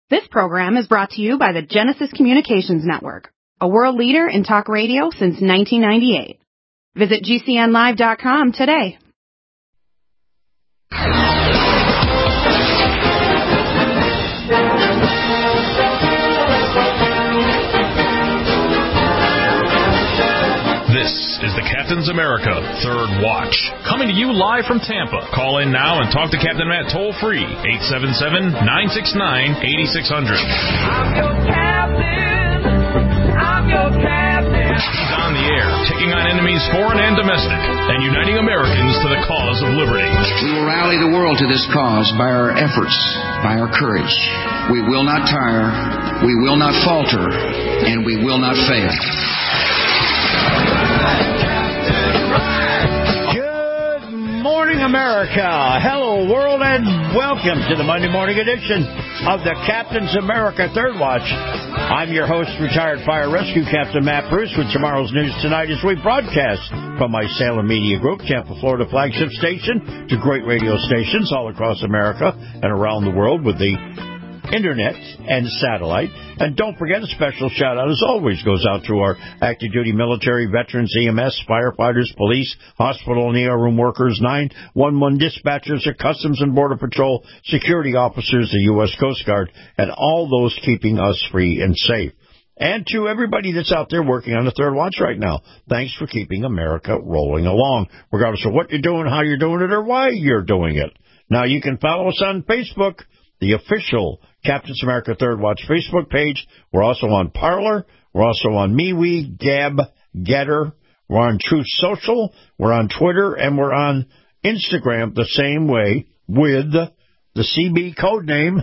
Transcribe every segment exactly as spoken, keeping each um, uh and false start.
This program is brought to you by the Genesis Communications Network, a world leader in talk radio since nineteen ninety-eight. Visit G C N live dot com today. This is the Captain's America Third Watch, coming to you live from Tampa. Call in now and talk to Captain Matt toll-free, eight seven seven, nine six nine, eight six zero zero. I'm your captain. I'm your captain. He's on the air, taking on enemies foreign and domestic, and uniting Americans to the cause of liberty. We will rally the world to this cause by our efforts, by our courage. We will not tire, we will not falter, and we will not fail. Good morning, America. Hello, world, and welcome to the Monday morning edition of the Captain's America Third Watch. I'm your host, retired fire rescue captain Matt Bruce, with tomorrow's news tonight as we broadcast from my Salem Media Group, Tampa, Florida flagship station, to great radio stations all across America and around the world with the Internet and satellite. And don't forget, a special shout-out, as always, goes out to our active duty military, veterans, E M S, firefighters, police, hospital and E R room workers, nine one one dispatchers, the Customs and Border Patrol, security officers, the U S Coast Guard, and all those keeping us free and safe. And to everybody that's out there working on the Third Watch right now, thanks for keeping America rolling along, regardless of what you're doing, how you're doing it, or why you're doing it. Now, you can follow us on Facebook, the official Captain's America Third Watch Facebook page. We're also on Parler. We're also on MeWe, Gab, Getter. We're on Truth Social. We're on Twitter. And we're on Instagram the same way with the C B code name,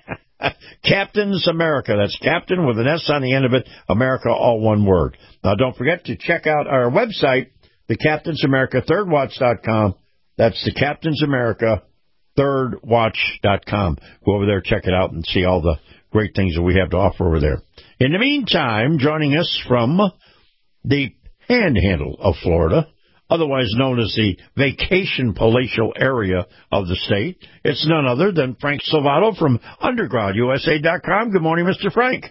Captain's America. That's Captain with an S on the end of it, America, all one word. Now, don't forget to check out our website, the Captain's America Third Watch dot com. That's the Captain's America Third Watch dot com. Go over there, check it out, and see all the great things that we have to offer over there. In the meantime, joining us from the Panhandle of Florida, otherwise known as the vacation palatial area of the state, it's none other than Frank Salvato from Underground U S A dot com. Good morning, Mister Frank.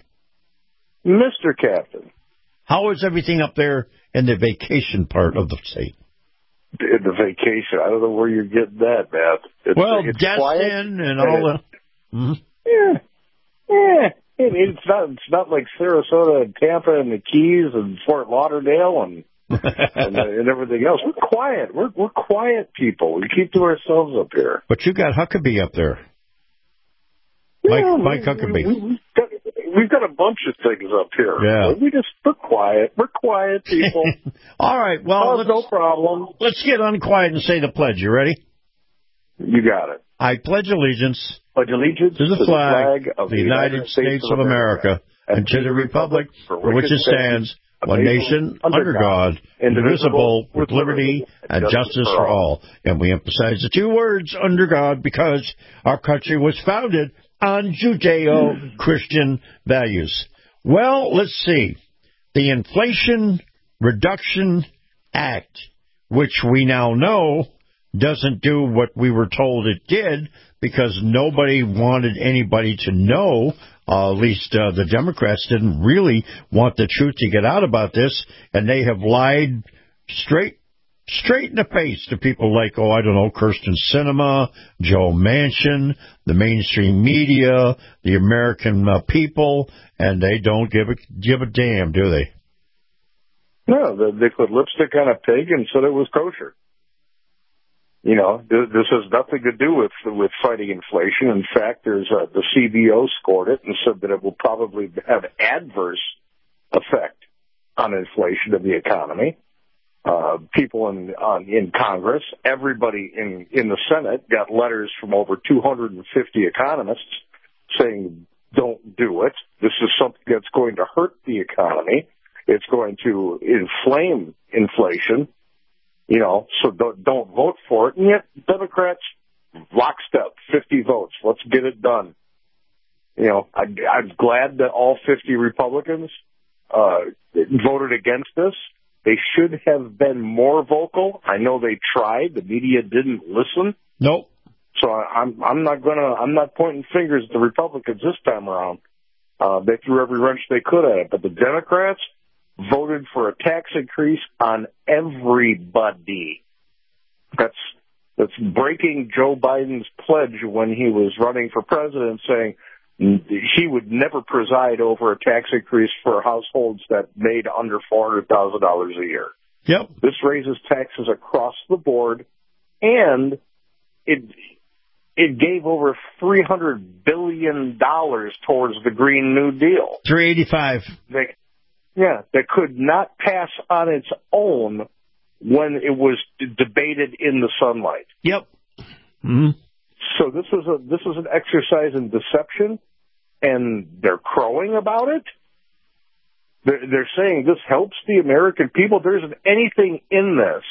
Mister Captain. How is everything up there in the vacation part of the state? In the vacation, I don't know where you're getting that, man. It's, well, it's Destin and all the. Mm-hmm. Yeah, yeah. It, it's not. It's not like Sarasota and Tampa and the Keys and Fort Lauderdale and and, and everything else. We're quiet. We're we're quiet people. We keep to ourselves up here. But you got Huckabee up there. Yeah, Mike, Mike Huckabee. We, we've, got, we've got a bunch of things up here. Yeah. We just we're quiet. We're quiet people. All right. Well, oh, no problem. Let's get unquiet and say the pledge. You ready? You got it. I pledge allegiance. Pledge allegiance to the to flag, the flag of the United, United States, States of America, America and to the republic for which it stands, one nation, under God, indivisible, with liberty and justice for all. And we emphasize the two words, under God, because our country was founded on Judeo-Christian values. Well, let's see. The Inflation Reduction Act, which we now know doesn't do what we were told it did, because nobody wanted anybody to know. Uh, at least uh, the Democrats didn't really want the truth to get out about this, and they have lied straight straight in the face to people like, oh, I don't know, Kirsten Sinema, Joe Manchin, the mainstream media, the American uh, people, and they don't give a, give a damn, do they? No, they put lipstick on a pig and said it was kosher. You know, this has nothing to do with with fighting inflation. In fact, there's a, the C B O scored it and said that it will probably have adverse effect on inflation of the economy. Uh, people in on, in Congress, everybody in, in the Senate got letters from over two hundred fifty economists saying, don't do it. This is something that's going to hurt the economy. It's going to inflame inflation. You know, so don't, don't vote for it. And yet, Democrats, lockstep, fifty votes. Let's get it done. You know, I, I'm glad that all fifty Republicans uh, voted against this. They should have been more vocal. I know they tried. The media didn't listen. Nope. So I, I'm I'm not gonna I'm not pointing fingers at the Republicans this time around. Uh, they threw every wrench they could at it, but the Democrats voted for a tax increase on everybody. That's that's breaking Joe Biden's pledge when he was running for president, saying he would never preside over a tax increase for households that made under four hundred thousand dollars a year. Yep. This raises taxes across the board, and it it gave over three hundred billion dollars towards the Green New Deal. three eighty-five. They, yeah, that could not pass on its own when it was debated in the sunlight. Yep. Mm-hmm. So this was a this was an exercise in deception, and they're crowing about it. They're, they're saying this helps the American people. There isn't anything in this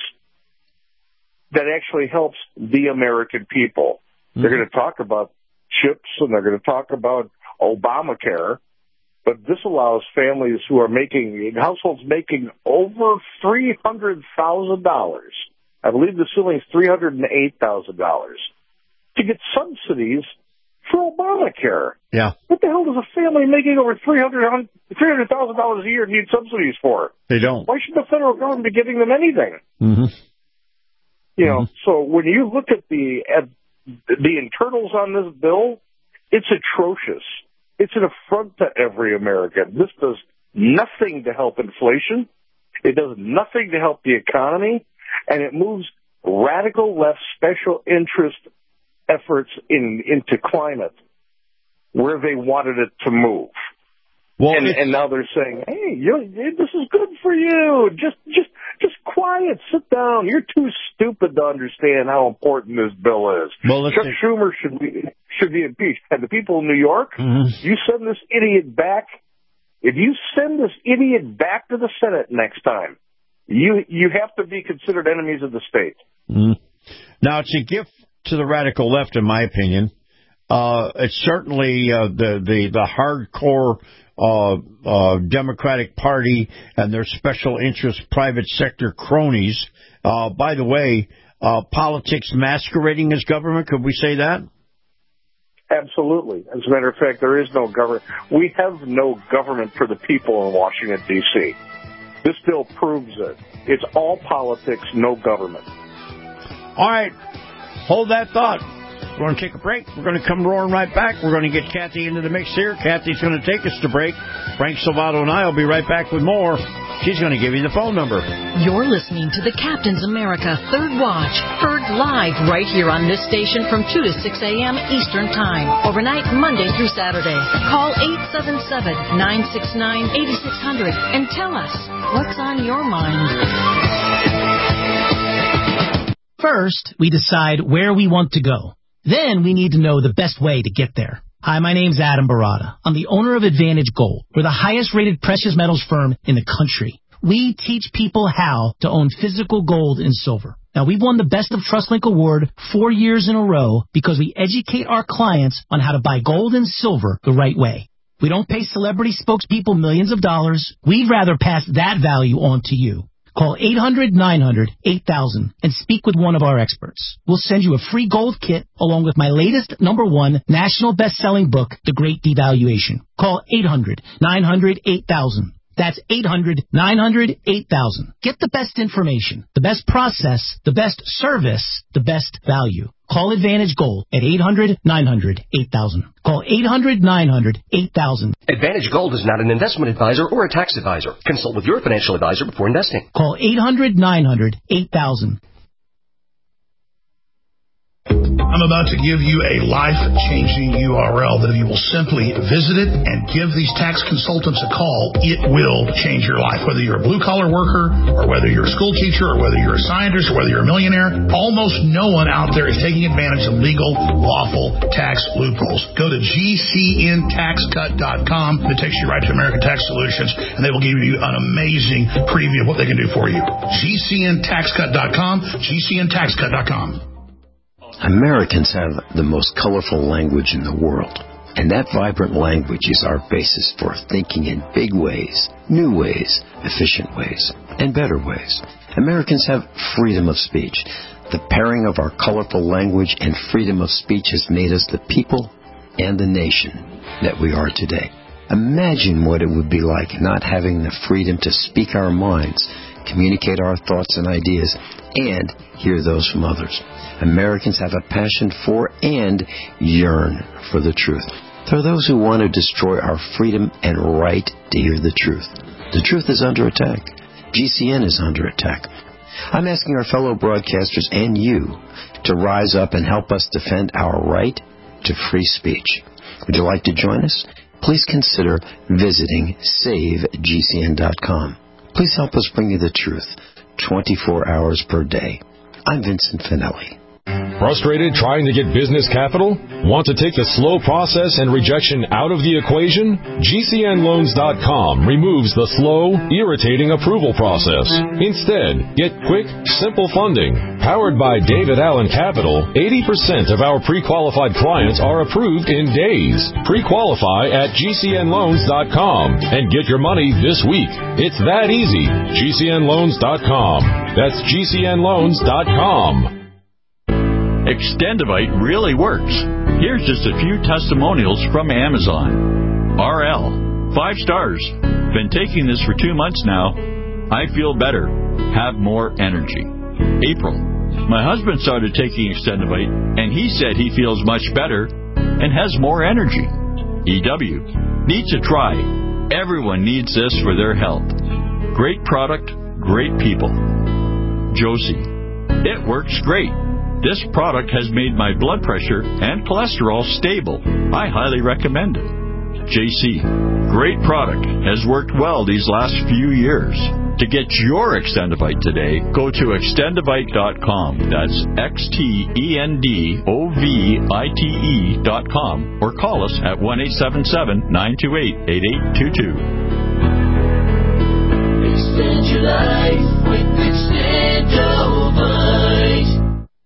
that actually helps the American people. Mm-hmm. They're going to talk about chips, and they're going to talk about Obamacare, but this allows families who are making, households making over three hundred thousand dollars, I believe the ceiling is three hundred eight thousand dollars, to get subsidies for Obamacare. Yeah. What the hell does a family making over three hundred thousand dollars a year need subsidies for? They don't. Why should the federal government be giving them anything? Mm-hmm. You know, mm-hmm. So when you look at the at the internals on this bill, it's atrocious. It's an affront to every American. This does nothing to help inflation. It does nothing to help the economy, and it moves radical left special interest efforts in into climate where they wanted it to move. Well, and, and now they're saying, "Hey, you, this is good for you. Just, just, just quiet. Sit down. You're too stupid to understand how important this bill is." Well, Chuck Schumer should be should be impeached. And the people in New York, mm-hmm. you send this idiot back. If you send this idiot back to the Senate next time, you you have to be considered enemies of the state. Mm-hmm. Now, it's a gift to the radical left, in my opinion. Uh, it's certainly uh, the the the hardcore uh, uh, Democratic Party and their special interest private sector cronies. Uh, by the way, uh, politics masquerading as government. Could we say that? Absolutely. As a matter of fact, there is no government. We have no government for the people in Washington, D C This bill proves it. It's all politics, no government. All right. Hold that thought. We're going to take a break. We're going to come roaring right back. We're going to get Kathy into the mix here. Kathy's going to take us to break. Frank Salvato and I will be right back with more. She's going to give you the phone number. You're listening to the Captain's America Third Watch, heard live right here on this station from two to six a.m. Eastern Time, overnight Monday through Saturday. Call eight seven seven, nine six nine, eight six zero zero and tell us what's on your mind. First, we decide where we want to go. Then we need to know the best way to get there. Hi, my name's Adam Barada. I'm the owner of Advantage Gold. We're the highest rated precious metals firm in the country. We teach people how to own physical gold and silver. Now, we've won the Best of TrustLink Award four years in a row because we educate our clients on how to buy gold and silver the right way. We don't pay celebrity spokespeople millions of dollars. We'd rather pass that value on to you. Call eight hundred, nine hundred, eight thousand and speak with one of our experts. We'll send you a free gold kit along with my latest number one national best-selling book, The Great Devaluation. Call eight hundred, nine hundred, eight thousand. That's eight hundred, nine hundred, eight thousand. Get the best information, the best process, the best service, the best value. Call Advantage Gold at eight hundred, nine hundred, eight thousand. Call eight hundred, nine hundred, eight thousand. Advantage Gold is not an investment advisor or a tax advisor. Consult with your financial advisor before investing. Call eight hundred, nine hundred, eight thousand. I'm about to give you a life-changing U R L that if you will simply visit it and give these tax consultants a call, it will change your life. Whether you're a blue-collar worker or whether you're a school teacher or whether you're a scientist or whether you're a millionaire, almost no one out there is taking advantage of legal, lawful tax loopholes. Go to G C N tax cut dot com. It takes you right to American Tax Solutions, and they will give you an amazing preview of what they can do for you. G C N tax cut dot com, G C N tax cut dot com. Americans have the most colorful language in the world, and that vibrant language is our basis for thinking in big ways, new ways, efficient ways, and better ways. Americans have freedom of speech. The pairing of our colorful language and freedom of speech has made us the people and the nation that we are today. Imagine what it would be like not having the freedom to speak our minds, communicate our thoughts and ideas, and hear those from others. Americans have a passion for and yearn for the truth. There are those who want to destroy our freedom and right to hear the truth. The truth is under attack. G C N is under attack. I'm asking our fellow broadcasters and you to rise up and help us defend our right to free speech. Would you like to join us? Please consider visiting save G C N dot com. Please help us bring you the truth twenty-four hours per day. I'm Vincent Finelli. Frustrated trying to get business capital? Want to take the slow process and rejection out of the equation? G C N loans dot com removes the slow, irritating approval process. Instead, get quick, simple funding. Powered by David Allen Capital, eighty percent of our pre-qualified clients are approved in days. Pre-qualify at G C N loans dot com and get your money this week. It's that easy. G C N loans dot com. That's G C N loans dot com. Extendivite really works. Here's just a few testimonials from Amazon. R L, five stars. Been taking this for two months now. I feel better. Have more energy. April, my husband started taking Extendivite, and he said he feels much better and has more energy. E W, need to try. Everyone needs this for their health. Great product, great people. Josie, it works great. This product has made my blood pressure and cholesterol stable. I highly recommend it. J C, great product. Has worked well these last few years. To get your Extendivite today, go to extendivite dot com. That's X T E N D O V I T E dot com. Or call us at one eight seven seven, nine two eight, eight eight two two. Extend your life with Extendivite.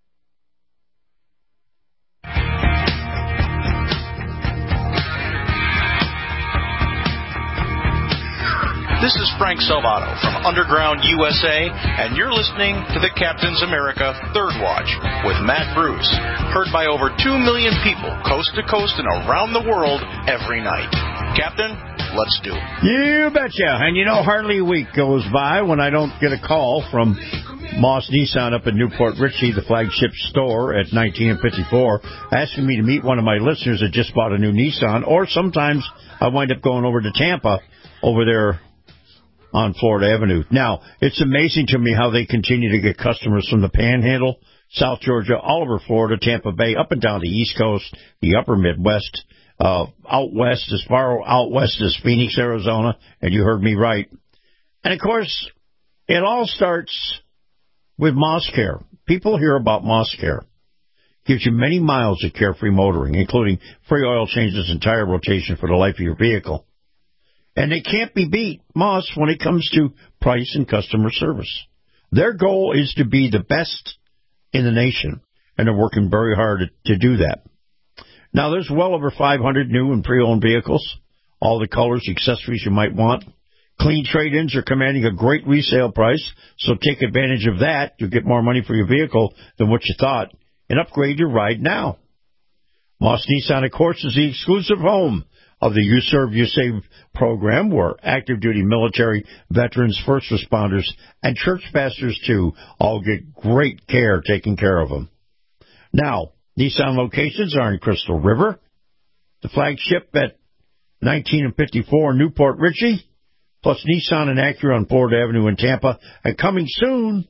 This is Frank Salvato from Underground U S A, and you're listening to the Captain's America Third Watch with Matt Bruce, heard by over two million people coast to coast and around the world every night. Captain, let's do it. You betcha. And you know, hardly a week goes by when I don't get a call from Moss Nissan up in Newport Richey, the flagship store at nineteen and fifty-four, asking me to meet one of my listeners that just bought a new Nissan, or sometimes I wind up going over to Tampa over there on Florida Avenue. Now, it's amazing to me how they continue to get customers from the Panhandle, South Georgia, all over Florida, Tampa Bay, up and down the East Coast, the upper Midwest, uh, out west, as far out west as Phoenix, Arizona, and you heard me right. And, of course, it all starts with Moss Care. People hear about Moss Care. Gives you many miles of carefree motoring, including free oil changes and tire rotation for the life of your vehicle. And they can't be beat, Moss, when it comes to price and customer service. Their goal is to be the best in the nation, and they're working very hard to do that. Now, there's well over five hundred new and pre-owned vehicles, all the colors, accessories you might want. Clean trade-ins are commanding a great resale price, so take advantage of that. You'll get more money for your vehicle than what you thought, and upgrade your ride now. Moss Nissan, of course, is the exclusive home of the You Serve, You Save program, where active duty military, veterans, first responders, and church pastors, too, all get great care taking care of them. Now, Nissan locations are in Crystal River, the flagship at nineteen and fifty-four Newport Richey, plus Nissan and Acura on Florida Avenue in Tampa, and coming soon,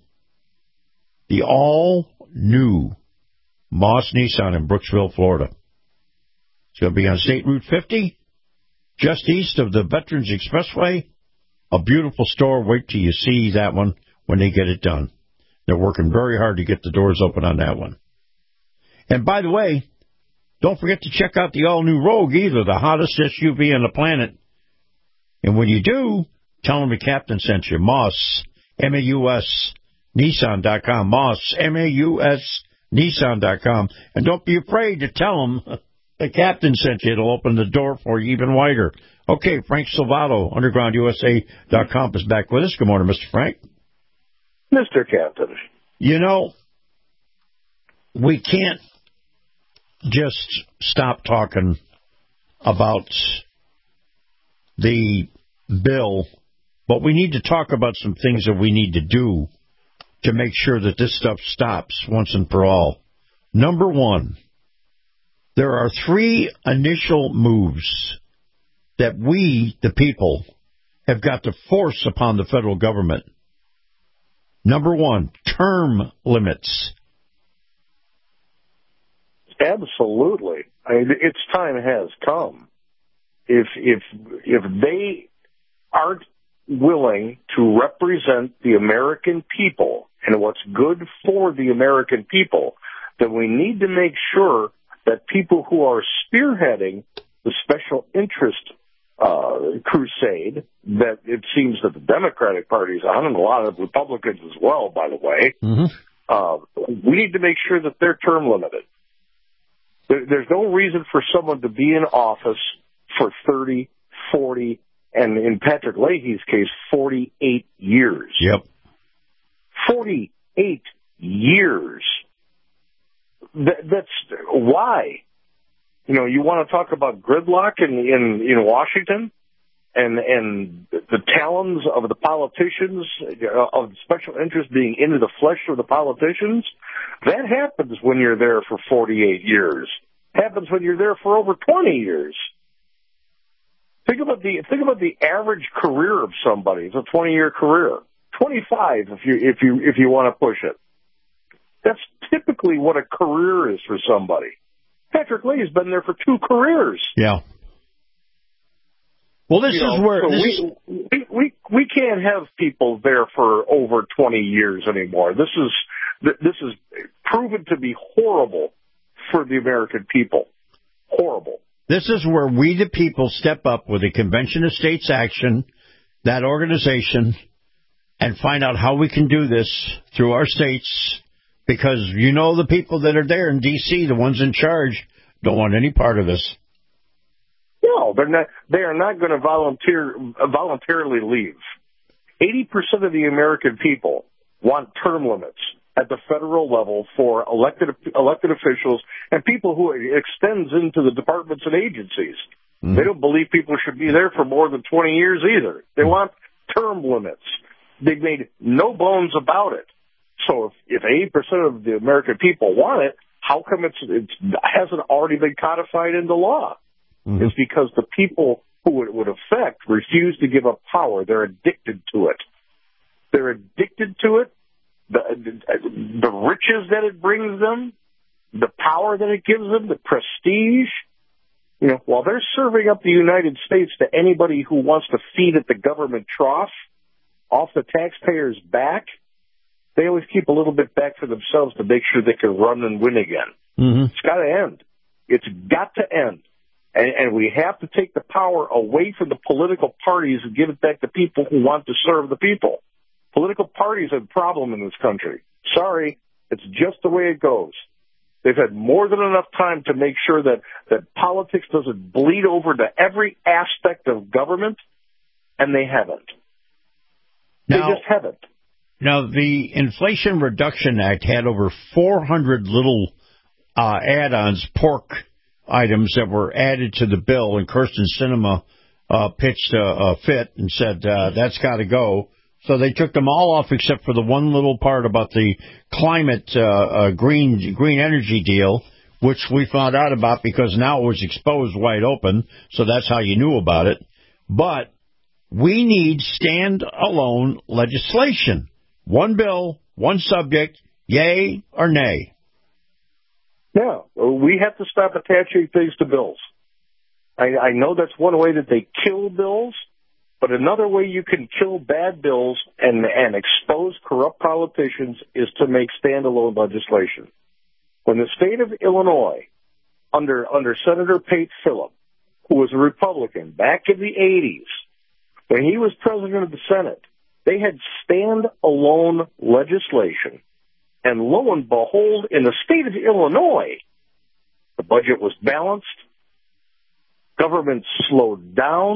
the all-new Moss Nissan in Brooksville, Florida. It's going to be on State Route fifty, just east of the Veterans Expressway. A beautiful store. Wait till you see that one when they get it done. They're working very hard to get the doors open on that one. And by the way, don't forget to check out the all-new Rogue either, the hottest S U V on the planet. And when you do, tell them the captain sent you. Moss, M A U S, Nissan dot com. Moss, M A U S, Nissan dot com. And don't be afraid to tell them the captain sent you. It'll open the door for you even wider. Okay, Frank Salvato, Underground U S A dot com is back with us. Good morning, Mister Frank. Mister Captain. You know, we can't just stop talking about the bill, but we need to talk about some things that we need to do to make sure that this stuff stops once and for all. Number one, there are three initial moves that we, the people, have got to force upon the federal government. Number one, term limits. Absolutely. I mean, its time has come. If if if they aren't willing to represent the American people and what's good for the American people, then we need to make sure that people who are spearheading the special interest uh, crusade that it seems that the Democratic Party is on, and a lot of Republicans as well, by the way, mm-hmm. uh, we need to make sure that they're term limited. There, there's no reason for someone to be in office for thirty, forty, and in Patrick Leahy's case, forty-eight years. Yep. forty-eight years. That, that's why. You know, you want to talk about gridlock in, in, in Washington and, and the talons of the politicians, of special interest being into the flesh of the politicians. That happens when you're there for forty-eight years. Happens when you're there for over twenty years. Think about the think about the average career of somebody. It's a twenty-year career, twenty-five if you if you if you want to push it. That's typically what a career is for somebody. Patrick Leahy's been there for two careers. Yeah. Well, this you is know, where so this we, is... we we we can't have people there for over twenty years anymore. This is this is proven to be horrible for the American people. Horrible. This is where we, the people, step up with the Convention of States Action, that organization, and find out how we can do this through our states, because you know the people that are there in D C, the ones in charge, don't want any part of this. No, they're not. They are not going to volunteer voluntarily leave. Eighty percent of the American people want term limits at the federal level for elected elected officials and people who it extends into the departments and agencies. Mm-hmm. They don't believe people should be there for more than twenty years either. They want term limits. They've made no bones about it. So if, if eighty percent of the American people want it, how come it's, it hasn't already been codified into law? Mm-hmm. It's because the people who it would affect refuse to give up power. They're addicted to it. They're addicted to it. The, the riches that it brings them, the power that it gives them, the prestige. You know, while they're serving up the United States to anybody who wants to feed at the government trough off the taxpayers' back, they always keep a little bit back for themselves to make sure they can run and win again. Mm-hmm. It's got to end. It's got to end. And, and we have to take the power away from the political parties and give it back to people who want to serve the people. Political parties have a problem in this country. Sorry, it's just the way it goes. They've had more than enough time to make sure that, that politics doesn't bleed over to every aspect of government, and they haven't. Now, they just haven't. Now, the Inflation Reduction Act had over four hundred little uh, add-ons, pork items that were added to the bill, and Kirsten Sinema uh, pitched a, a fit and said, uh, that's got to go. So they took them all off except for the one little part about the climate uh, uh, green green energy deal, which we found out about because now it was exposed wide open, so that's how you knew about it. But we need stand-alone legislation. One bill, one subject, yay or nay? Yeah, we have to stop attaching things to bills. I, I know that's one way that they kill bills, but another way you can kill bad bills and, and expose corrupt politicians is to make standalone legislation. When the state of Illinois, under under Senator Pate Phillip, who was a Republican back in the eighties, when he was president of the Senate, they had stand-alone legislation. And lo and behold, in the state of Illinois, the budget was balanced, government slowed down,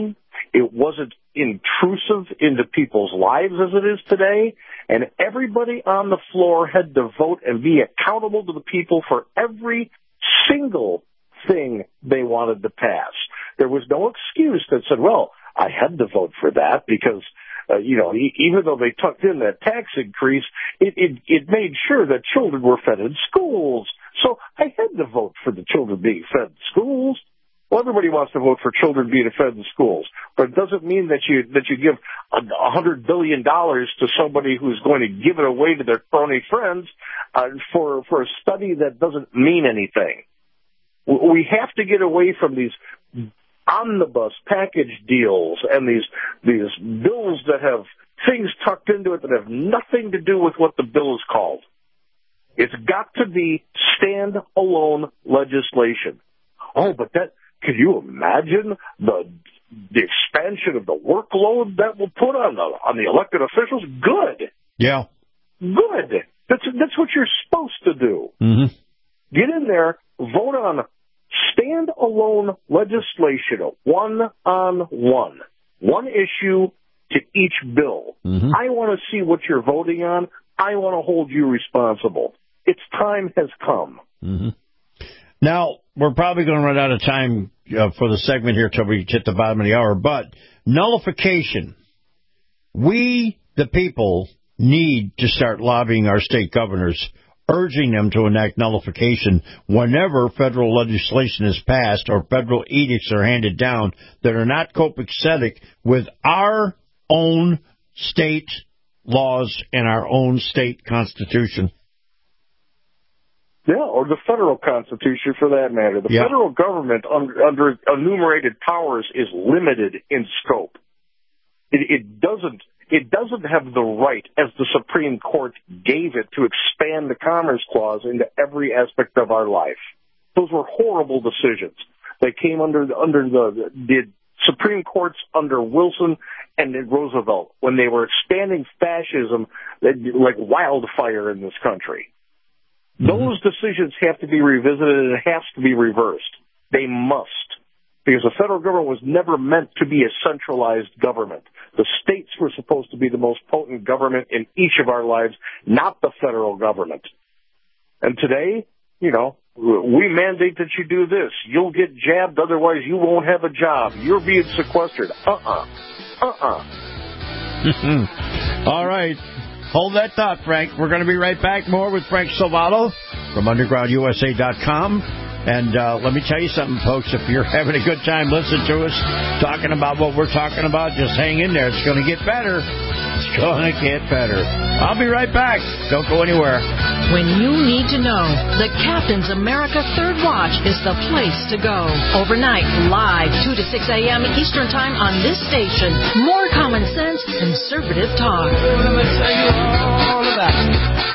It wasn't intrusive into people's lives as it is today. And everybody on the floor had to vote and be accountable to the people for every single thing they wanted to pass. There was no excuse that said, well, I had to vote for that because, uh, you know, e- even though they tucked in that tax increase, it, it, it made sure that children were fed in schools. So I had to vote for the children being fed in schools. Well, everybody wants to vote for children being fed in schools, but it doesn't mean that you that you give a hundred billion dollars to somebody who's going to give it away to their crony friends uh, for for a study that doesn't mean anything. We have to get away from these omnibus package deals and these these bills that have things tucked into it that have nothing to do with what the bill is called. It's got to be stand-alone legislation. Oh, but that. Can you imagine the the expansion of the workload that will put on the on the elected officials? Good. Yeah. Good. That's that's what you're supposed to do. Mm-hmm. Get in there, vote on stand-alone legislation, one on one, one issue to each bill. Mm-hmm. I want to see what you're voting on. I want to hold you responsible. Its time has come. Mm-hmm. Now, we're probably going to run out of time uh, for the segment here till we hit the bottom of the hour, but nullification. We, the people, need to start lobbying our state governors, urging them to enact nullification whenever federal legislation is passed or federal edicts are handed down that are not copacetic with our own state laws and our own state constitution. Yeah, or the federal constitution for that matter. The yeah. federal government under, under enumerated powers is limited in scope. It, it doesn't it doesn't have the right, as the Supreme Court gave it, to expand the Commerce Clause into every aspect of our life. Those were horrible decisions. They came under under the the Supreme Courts under Wilson and Roosevelt when they were expanding fascism like wildfire in this country. Those decisions have to be revisited and it has to be reversed. They must. Because the federal government was never meant to be a centralized government. The states were supposed to be the most potent government in each of our lives, not the federal government. And today, you know, we mandate that you do this. You'll get jabbed, otherwise you won't have a job. You're being sequestered. Uh-uh. Uh-uh. All right. Hold that thought, Frank. We're going to be right back. More with Frank Salvato from underground U S A dot com. And uh, let me tell you something, folks. If you're having a good time listening to us, talking about what we're talking about, just hang in there. It's going to get better. It's going to get better. I'll be right back. Don't go anywhere. When you need to know, the Captain's America Third Watch is the place to go. Overnight, live, two to six a.m. Eastern Time on this station. More common sense, conservative talk. I'm going to tell you all about it.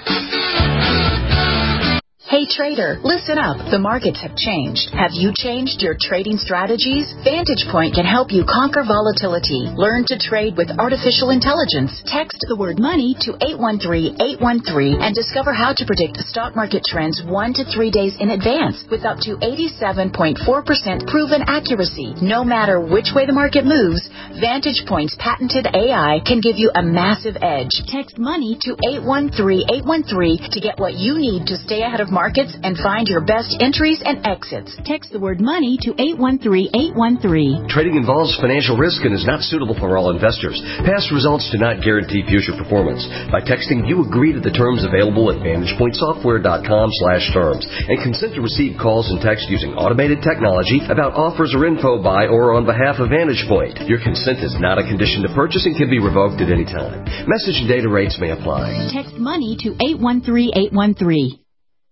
Hey trader, listen up. The markets have changed. Have you changed your trading strategies? Vantage Point can help you conquer volatility. Learn to trade with artificial intelligence. Text the word money to eight one three, eight one three and discover how to predict stock market trends one to three days in advance with up to eighty-seven point four percent proven accuracy. No matter which way the market moves, Vantage Point's patented A I can give you a massive edge. Text money to eight one three, eight one three to get what you need to stay ahead of markets and find your best entries and exits. Text the word money to eight one three, eight one three. Trading involves financial risk and is not suitable for all investors. Past results do not guarantee future performance. By texting, you agree to the terms available at vantage point software dot com slash terms and consent to receive calls and text using automated technology about offers or info by or on behalf of Vantage Point. Your consent is not a condition to purchase and can be revoked at any time. Message and data rates may apply. Text money to eight one three, eight one three.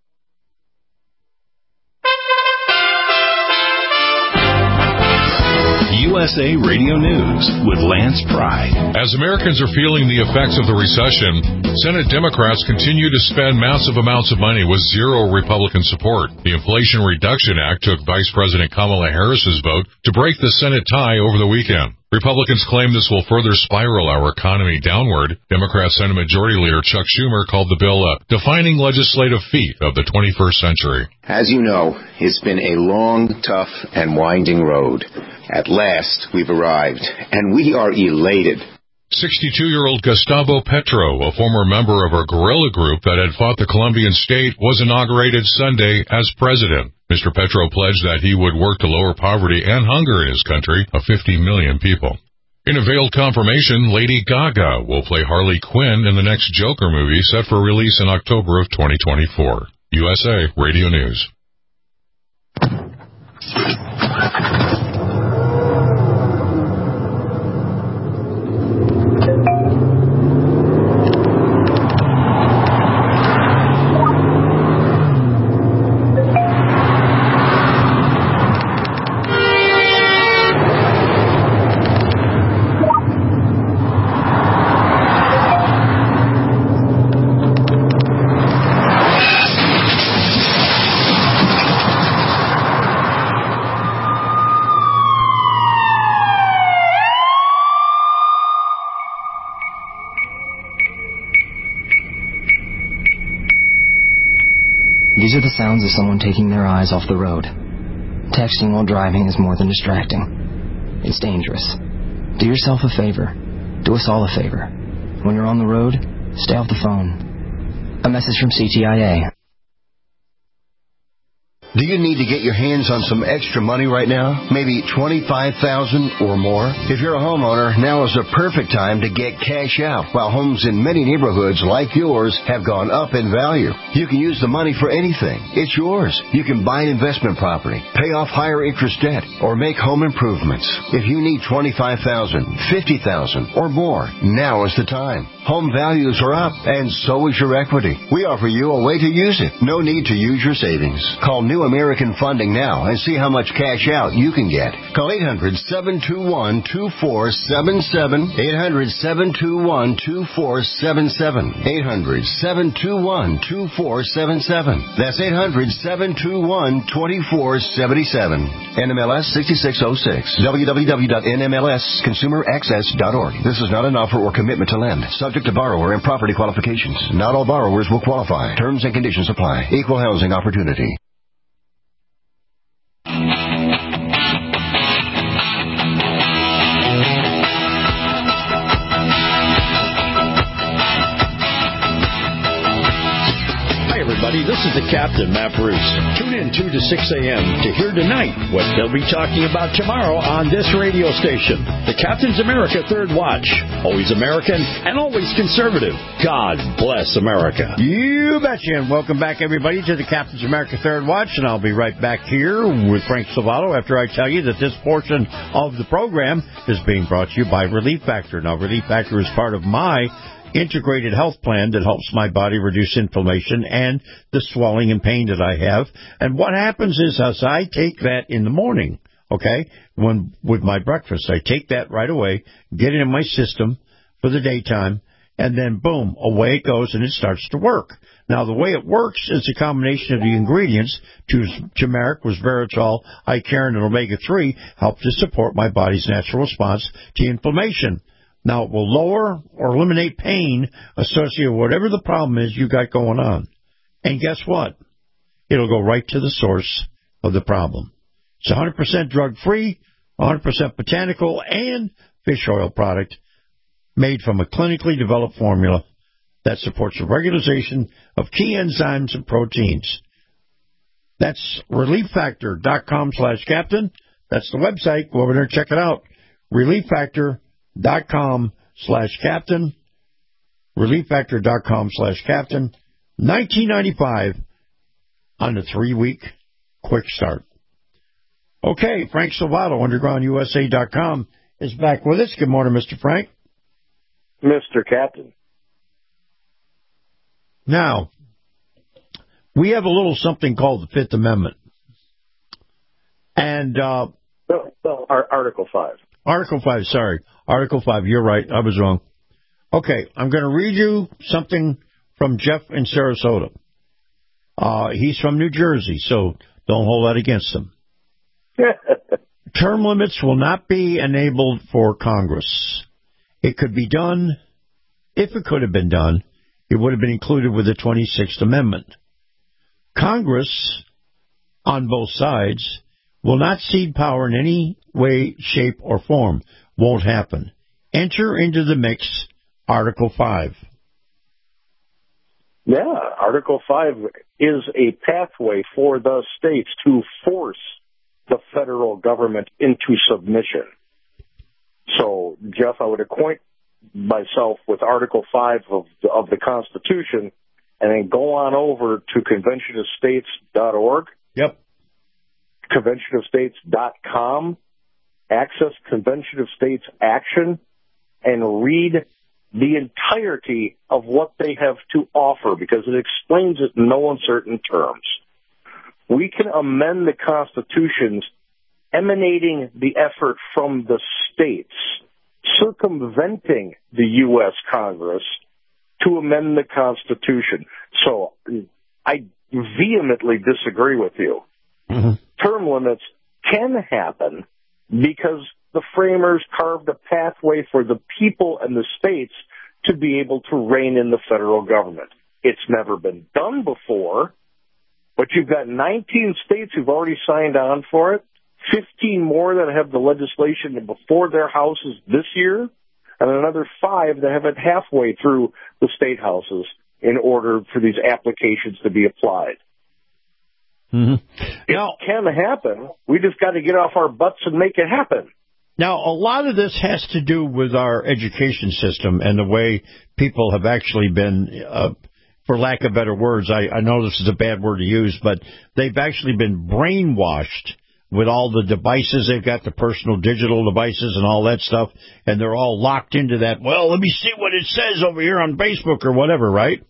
U S A Radio News with Lance Pry. As Americans are feeling the effects of the recession, Senate Democrats continue to spend massive amounts of money with zero Republican support. The Inflation Reduction Act took Vice President Kamala Harris's vote to break the Senate tie over the weekend. Republicans claim this will further spiral our economy downward. Democrat Senate Majority Leader Chuck Schumer called the bill a defining legislative feat of the twenty-first century. As you know, it's been a long, tough, and winding road. At last, we've arrived, and we are elated. sixty-two-year-old Gustavo Petro, a former member of a guerrilla group that had fought the Colombian state, was inaugurated Sunday as president. Mister Petro pledged that he would work to lower poverty and hunger in his country of fifty million people. In a veiled confirmation, Lady Gaga will play Harley Quinn in the next Joker movie set for release in October of twenty twenty-four. U S A Radio News. These are the sounds of someone taking their eyes off the road. Texting while driving is more than distracting. It's dangerous. Do yourself a favor. Do us all a favor. When you're on the road, stay off the phone. A message from C T I A. Do you need to get your hands on some extra money right now? Maybe twenty-five thousand dollars or more? If you're a homeowner, now is the perfect time to get cash out. While homes in many neighborhoods like yours have gone up in value, you can use the money for anything. It's yours. You can buy an investment property, pay off higher interest debt, or make home improvements. If you need twenty-five thousand dollars, fifty thousand dollars, or more, now is the time. Home values are up, and so is your equity. We offer you a way to use it. No need to use your savings. Call New American Funding now and see how much cash out you can get. Call eight hundred, seven two one, two four seven seven, eight hundred, seven two one, two four seven seven, eight hundred, seven two one, two four seven seven. That's eight hundred, seven two one, two four seven seven. N M L S sixty-six oh six. w w w dot n m l s consumer access dot org. This is not an offer or commitment to lend. Subject to borrower and property qualifications. Not all borrowers will qualify. Terms and conditions apply. Equal housing opportunity. This is the Captain, Matt Bruce. Tune in two to six a.m. to hear tonight what they'll be talking about tomorrow on this radio station. The Captain's America Third Watch. Always American and always conservative. God bless America. You betcha. And welcome back, everybody, to the Captain's America Third Watch. And I'll be right back here with Frank Salvato after I tell you that this portion of the program is being brought to you by Relief Factor. Now, Relief Factor is part of my integrated health plan that helps my body reduce inflammation and the swelling and pain that I have. And what happens is, as I take that in the morning, okay, when with my breakfast, I take that right away, get it in my system for the daytime, and then boom, away it goes and it starts to work. Now, the way it works is a combination of the ingredients. Turmeric, resveratrol, Icarin, and omega three help to support my body's natural response to inflammation. Now, it will lower or eliminate pain associated with whatever the problem is you got going on. And guess what? It'll go right to the source of the problem. It's one hundred percent drug-free, one hundred percent botanical, and fish oil product made from a clinically developed formula that supports the regularization of key enzymes and proteins. That's relieffactor.com slash captain. That's the website. Go over there and check it out. relieffactor dot com slash captain, relieffactor.com slash captain, nineteen ninety-five on the three-week quick start. Okay, Frank Salvato, underground u s a dot com, is back with us. Good morning, Mister Frank. Mister Captain. Now, we have a little something called the Fifth Amendment. And, uh... No, no, Article five. Article five, sorry. Article five, you're right. I was wrong. Okay, I'm going to read you something from Jeff in Sarasota. Uh, he's from New Jersey, so don't hold that against him. term limits will not be enabled for Congress. It could be done, if it could have been done, it would have been included with the twenty-sixth Amendment. Congress, on both sides, will not cede power in any way, shape, or form. Won't happen. Enter into the mix Article five. Yeah, Article five is a pathway for the states to force the federal government into submission. So, Jeff, I would acquaint myself with Article five of the, of the Constitution and then go on over to convention of states dot org. Yep. convention of states dot com. Access Convention of States Action and read the entirety of what they have to offer, because it explains it in no uncertain terms. We can amend the constitutions emanating the effort from the states, circumventing the U S Congress to amend the Constitution. So I vehemently disagree with you. Mm-hmm. Term limits can happen because the framers carved a pathway for the people and the states to be able to rein in the federal government. It's never been done before, but you've got nineteen states who've already signed on for it, fifteen more that have the legislation before their houses this year, and another five that have it halfway through the state houses in order for these applications to be applied. Mm-hmm. It now, can happen. We just got to get off our butts and make it happen. Now, a lot of this has to do with our education system and the way people have actually been, uh, for lack of better words, I, I know this is a bad word to use, but they've actually been brainwashed with all the devices. They've got the personal digital devices and all that stuff, and they're all locked into that. Well, let me see what it says over here on Facebook or whatever, right?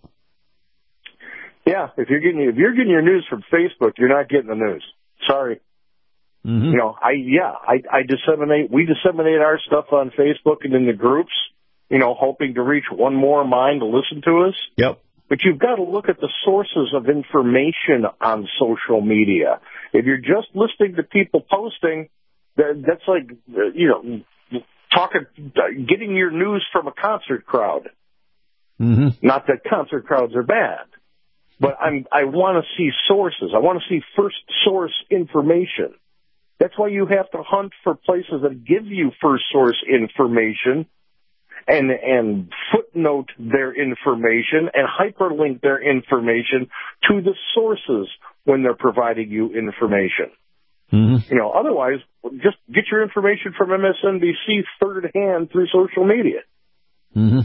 Yeah, if you're getting if you're getting your news from Facebook, you're not getting the news. Sorry. Mm-hmm. You know, I yeah, I, I disseminate. We disseminate our stuff on Facebook and in the groups. You know, hoping to reach one more mind to listen to us. Yep. But you've got to look at the sources of information on social media. If you're just listening to people posting, that, that's like you know, talking, getting your news from a concert crowd. Mm-hmm. Not that concert crowds are bad. But I'm, I want to see sources. I want to see first source information. That's why you have to hunt for places that give you first source information and, and footnote their information and hyperlink their information to the sources when they're providing you information. Mm-hmm. You know, otherwise, just get your information from M S N B C third hand through social media. Mm-hmm.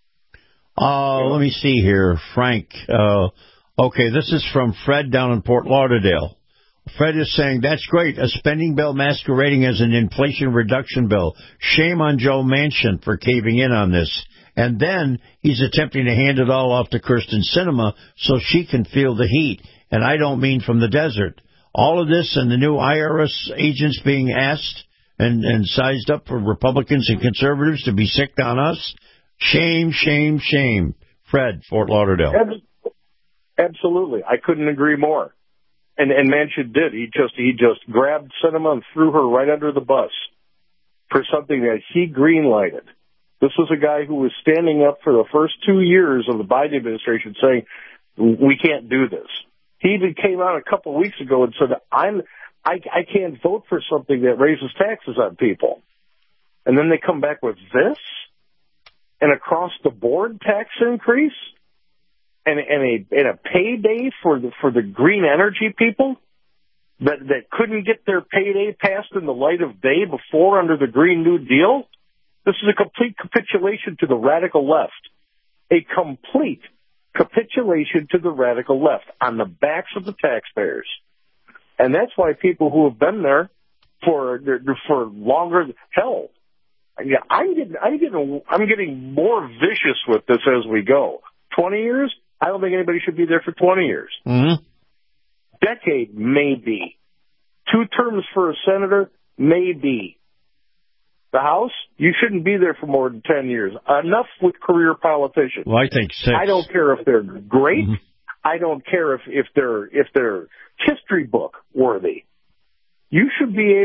Uh, let me see here, Frank. Uh, Okay, this is from Fred down in Port Lauderdale. Fred is saying, that's great, a spending bill masquerading as an inflation reduction bill. Shame on Joe Manchin for caving in on this. And then he's attempting to hand it all off to Kyrsten Sinema so she can feel the heat. And I don't mean from the desert. All of this and the new I R S agents being asked and, and sized up for Republicans and conservatives to be sick on us. Shame, shame, shame. Fred, Fort Lauderdale. Absolutely. I couldn't agree more. And and Manchin did. He just he just grabbed Sinema and threw her right under the bus for something that he greenlighted. This was a guy who was standing up for the first two years of the Biden administration saying, we can't do this. He even came out a couple of weeks ago and said, I'm I, I can't vote for something that raises taxes on people. And then they come back with this? An across-the-board tax increase? And, and a and a payday for the for the green energy people that that couldn't get their payday passed in the light of day before under the Green New Deal. This is a complete capitulation to the radical left. A complete capitulation to the radical left on the backs of the taxpayers. And that's why people who have been there for for longer, hell, yeah, I'm getting I'm getting I'm getting more vicious with this as we go. Twenty years. I don't think anybody should be there for twenty years. Mm-hmm. Decade, maybe. Two terms for a senator, maybe. The House, you shouldn't be there for more than ten years. Enough with career politicians. Well, I think six. I don't care if they're great. Mm-hmm. I don't care if, if they're if they're history book worthy. You should be able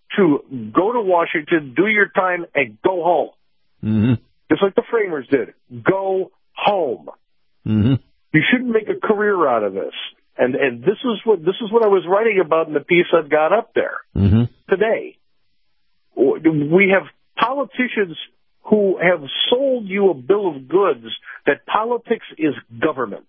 to go to Washington, do your time, and go home. Mm-hmm. Just like the framers did. Go home. Mm-hmm. You shouldn't make a career out of this. And and this is what this is what I was writing about in the piece I've got up there mm-hmm. today. We have politicians who have sold you a bill of goods that politics is government.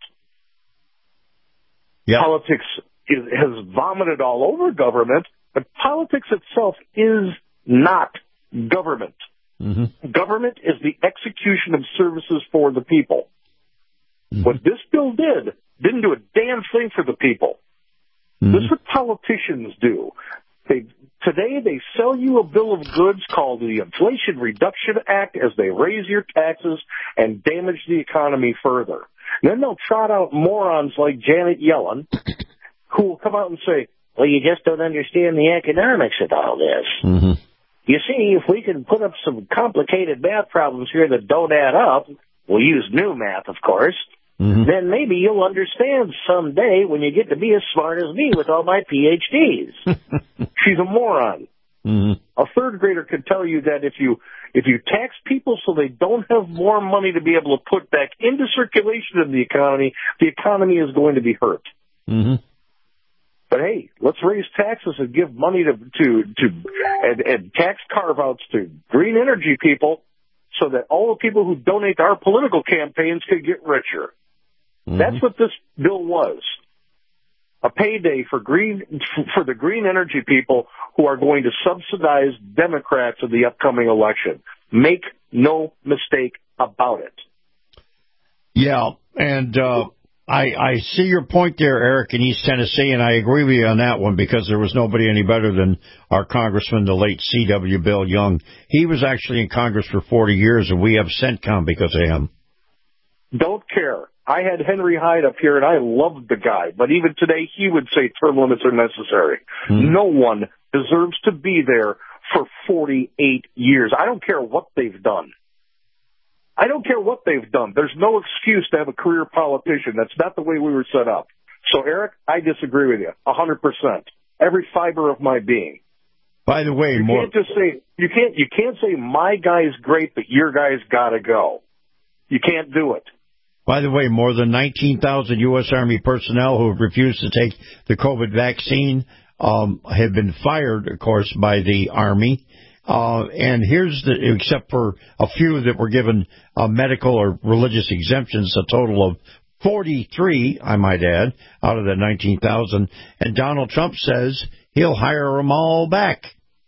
Yep. Politics is, has vomited all over government, but politics itself is not government. Mm-hmm. Government is the execution of services for the people. Mm-hmm. What this bill did, didn't do a damn thing for the people. Mm-hmm. This is what politicians do. They Today, they sell you a bill of goods called the Inflation Reduction Act as they raise your taxes and damage the economy further. And then they'll trot out morons like Janet Yellen, who will come out and say, well, you just don't understand the economics of all this. Mm-hmm. You see, if we can put up some complicated math problems here that don't add up, we'll use new math, of course, mm-hmm. then maybe you'll understand someday when you get to be as smart as me with all my P H Ds. She's a moron. Mm-hmm. A third grader could tell you that if you if you tax people so they don't have more money to be able to put back into circulation in the economy, the economy is going to be hurt. Mm-hmm. But hey, let's raise taxes and give money to to to and, and tax carve-outs to green energy people, so that all the people who donate to our political campaigns could get richer. Mm-hmm. That's what this bill was. A payday for green for the green energy people who are going to subsidize Democrats in the upcoming election. Make no mistake about it. Yeah, and uh, I, I see your point there, Eric, in East Tennessee, and I agree with you on that one because there was nobody any better than our congressman, the late C W Bill Young. He was actually in Congress for forty years, and we have CENTCOM because of him. Don't care. I had Henry Hyde up here, and I loved the guy. But even today, he would say term limits are necessary. Hmm. No one deserves to be there for forty-eight years. I don't care what they've done. I don't care what they've done. There's no excuse to have a career politician. That's not the way we were set up. So, Eric, I disagree with you one hundred percent. Every fiber of my being. By the way, you more... can't just say you can't you can't say my guy's great, but your guy's got to go. You can't do it. By the way, more than nineteen thousand U S. Army personnel who have refused to take the COVID vaccine um, have been fired, of course, by the Army. Uh, and here's the, except for a few that were given uh, medical or religious exemptions, a total of forty-three, I might add, out of the nineteen thousand. And Donald Trump says he'll hire them all back.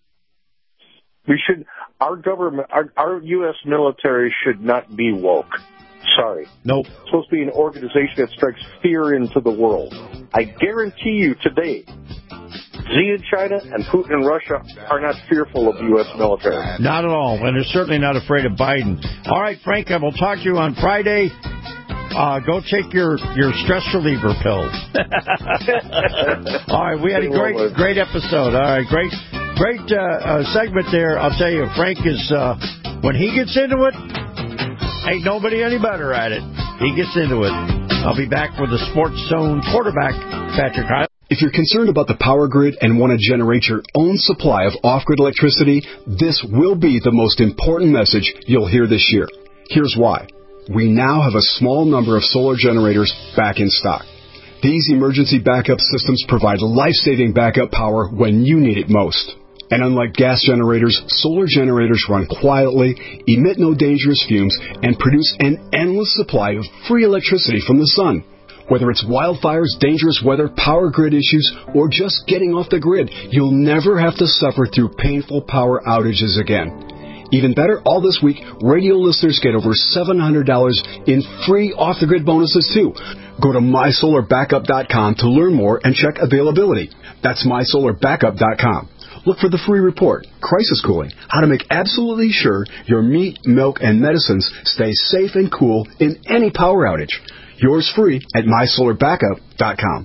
We should, our government, our, our U S military should not be woke. Sorry. Nope. It's supposed to be an organization that strikes fear into the world. I guarantee you today, Xi in China and Putin in Russia are not fearful of the U S military. Not at all, and they're certainly not afraid of Biden. All right, Frank, I will talk to you on Friday. Uh, go take your, your stress reliever pills. All right, we had a great great episode. All right, great great uh, uh, segment there. I'll tell you, Frank is, uh, when he gets into it, ain't nobody any better at it. He gets into it. I'll be back with the Sports Zone quarterback, Patrick Heil. If you're concerned about the power grid and want to generate your own supply of off-grid electricity, this will be the most important message you'll hear this year. Here's why. We now have a small number of solar generators back in stock. These emergency backup systems provide life-saving backup power when you need it most. And unlike gas generators, solar generators run quietly, emit no dangerous fumes, and produce an endless supply of free electricity from the sun. Whether it's wildfires, dangerous weather, power grid issues, or just getting off the grid, you'll never have to suffer through painful power outages again. Even better, all this week, radio listeners get over seven hundred dollars in free off-the-grid bonuses, too. Go to my solar backup dot com to learn more and check availability. That's my solar backup dot com. Look for the free report, Crisis Cooling, how to make absolutely sure your meat, milk, and medicines stay safe and cool in any power outage. Yours free at my solar backup dot com.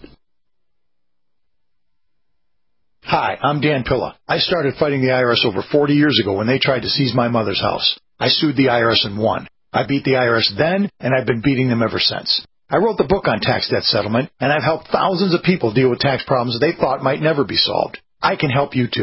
Hi, I'm Dan Pilla. I started fighting the I R S over forty years ago when they tried to seize my mother's house. I sued the I R S and won. I beat the I R S then, and I've been beating them ever since. I wrote the book on tax debt settlement, and I've helped thousands of people deal with tax problems they thought might never be solved. I can help you too.